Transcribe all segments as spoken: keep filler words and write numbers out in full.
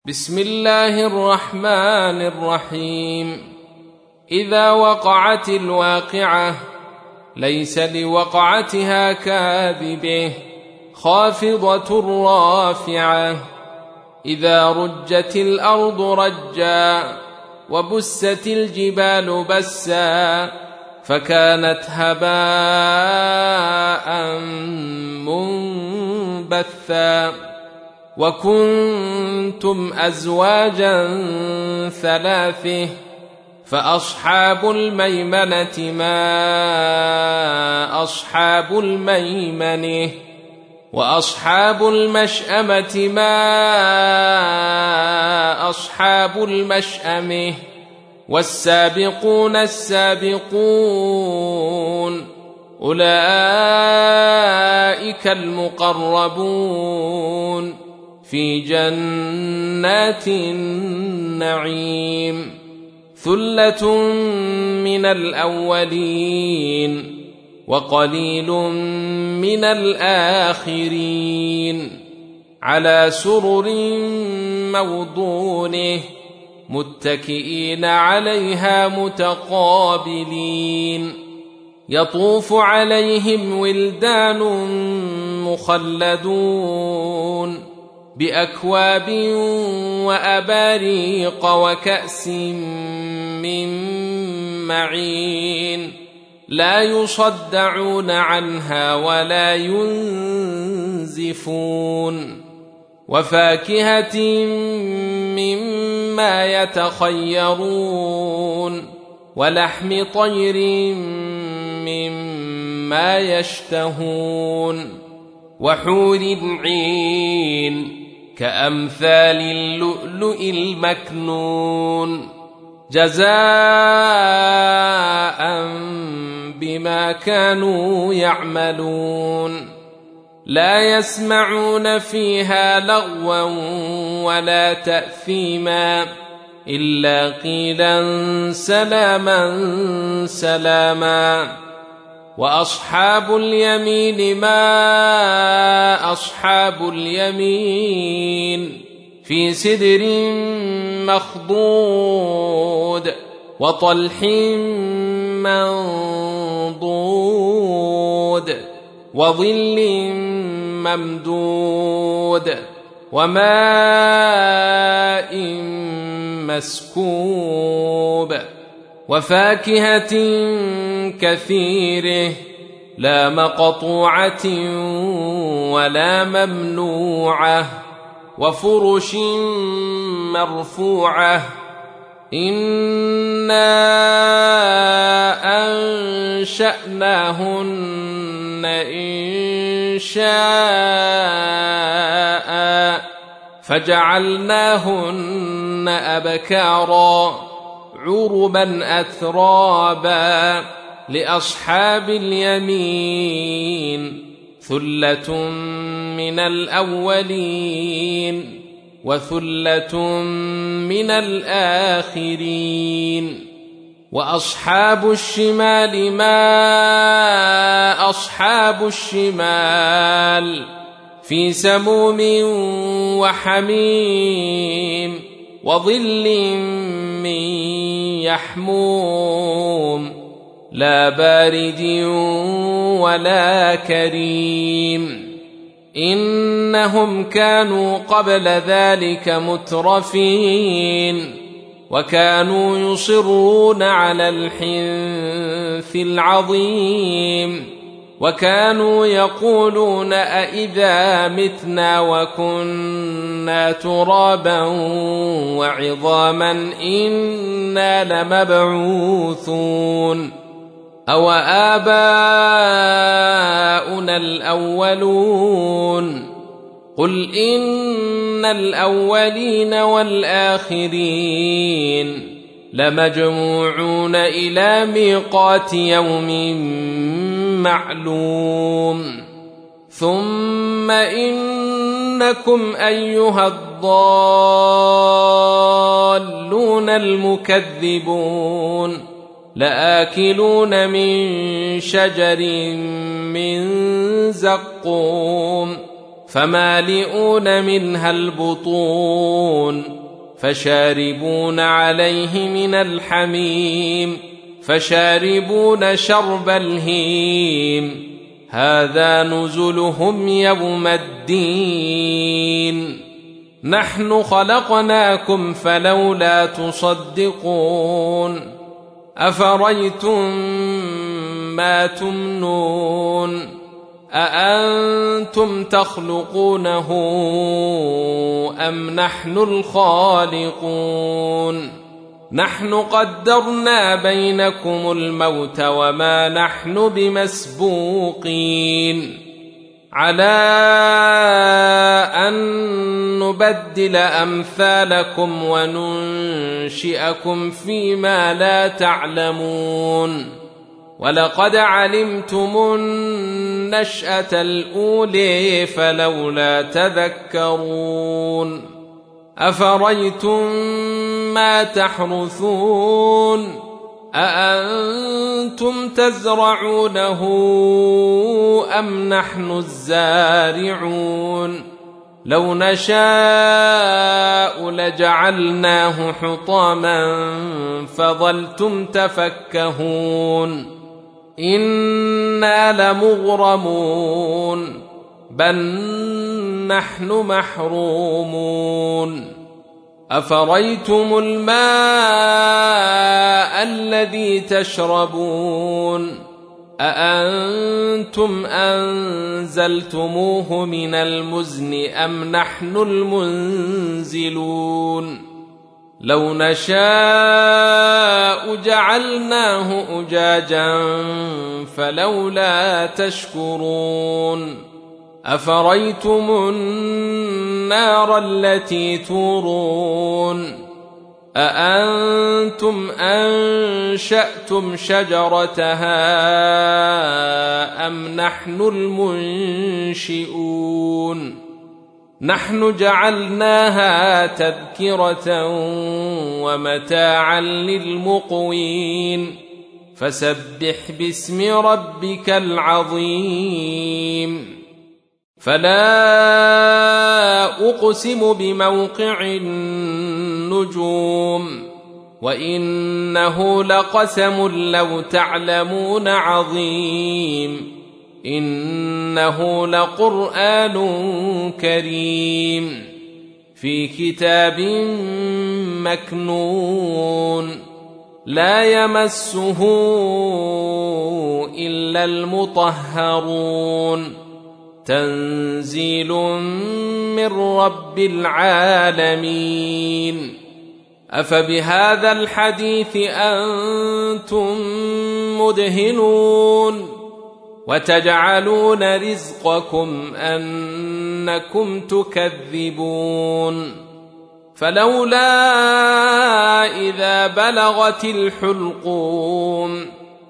بسم الله الرحمن الرحيم. إذا وقعت الواقعة ليس لوقعتها كاذبة خافضة رافعة. إذا رجت الأرض رجا وبست الجبال بسا فكانت هباء منبثا. وكنتم أزواجا ثلاثة فأصحاب الميمنة ما أصحاب الميمنة وأصحاب المشأمة ما أصحاب المشأمة والسابقون السابقون أولئك المقربون في جنات النعيم. ثلة من الأولين وقليل من الآخرين على سرر موضونة متكئين عليها متقابلين. يطوف عليهم ولدان مخلدون بأكواب وأباريق وكأس من معين لا يصدعون عنها ولا ينزفون. وفاكهة مما يتخيرون ولحم طير مما يشتهون وحور عين كأمثال اللؤلؤ المكنون جزاء بما كانوا يعملون. لا يسمعون فيها لغوا ولا تأثيما إلا قيلا سلاما سلاما. وأصحاب اليمين ما أصحاب اليمين في سدر مخضود وطلح منضود وظل ممدود وماء مسكوب وفاكهة كثيرة لا مقطوعة ولا ممنوعة وفرش مرفوعة. إنا أنشأناهن إنشاء فجعلناهن أبكارا عربا أترابا لأصحاب اليمين. ثلة من الأولين وثلة من الآخرين. وأصحاب الشمال ما أصحاب الشمال في سموم وحميم وظل من يحموم لا بارد ولا كريم. إنهم كانوا قبل ذلك مترفين وكانوا يصرون على الحنث العظيم وكانوا يقولون أئذا متنا وكنا ترابا وعظاما إنا لمبعوثون أو آباؤنا الأولون. قل إن الأولين والآخرين لمجموعون إلى ميقات يوم معلوم. ثم إنكم أيها الضالون المكذبون لآكلون من شجر من زقوم فمالئون منها البطون فشاربون عليه من الحميم فشاربون شرب الهيم هذا نزلهم يوم الدين نحن خلقناكم فلولا تصدقون أفرأيتم ما تمنون أأنتم تخلقونه أم نحن الخالقون نحن قدرنا بينكم الموت وما نحن بمسبوقين على أن نبدل أمثالكم وننشئكم فيما لا تعلمون ولقد علمتم النشأة الأولى فلولا تذكرون أفرأيتم ما تحرثون أأنتم تزرعونه أم نحن الزارعون لو نشاء لجعلناه حطاما فظلتم تفكهون إنا لمغرمون بل نحن محرومون أفرأيتم الماء الذي تشربون أأنتم أنزلتموه من المزن أم نحن المنزلون لو نشاء جعلناه أجاجا فلولا تشكرون أفرأيتم النار التي تورون أأنتم أنشأتم شجرتها أم نحن المنشئون نحن جعلناها تذكرة ومتاعا للمقوين فسبح باسم ربك العظيم فلا أقسم بموقع النجوم وإنه لقسم لو تعلمون عظيم إنه لقرآن كريم في كتاب مكنون لا يمسه إلا المطهرون تنزيل من رب العالمين أفبهذا الحديث أنتم مدهنون وتجعلون رزقكم أنكم تكذبون فلولا إذا بلغت الحلقوم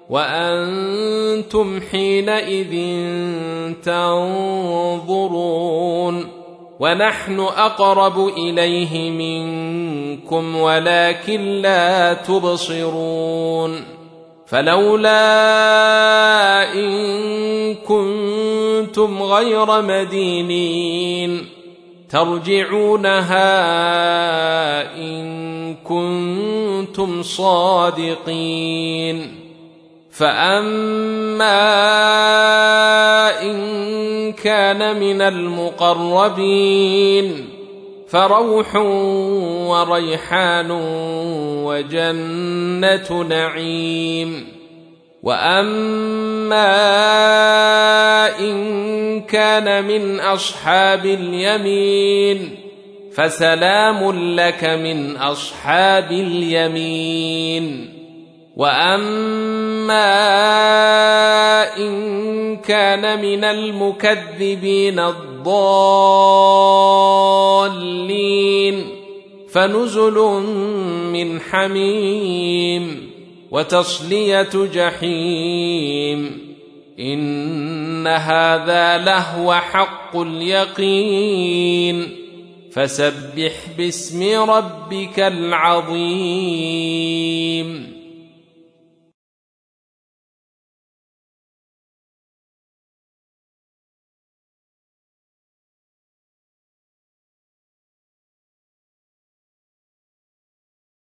وأنتم حينئذ تنظرون ونحن أقرب إليه منكم ولكن لا تبصرون فلولا إن كنتم غير مدينين ترجعونها إن كنتم صادقين فأما إن كان من المقربين فروح وريحان وجنة نعيم وأما إن كان من أصحاب اليمين فسلام لك من أصحاب اليمين وأما إن كان من المكذبين الضالين فنزل من حميم وتصلية جحيم إن هذا لهو حق اليقين فسبح باسم ربك العظيم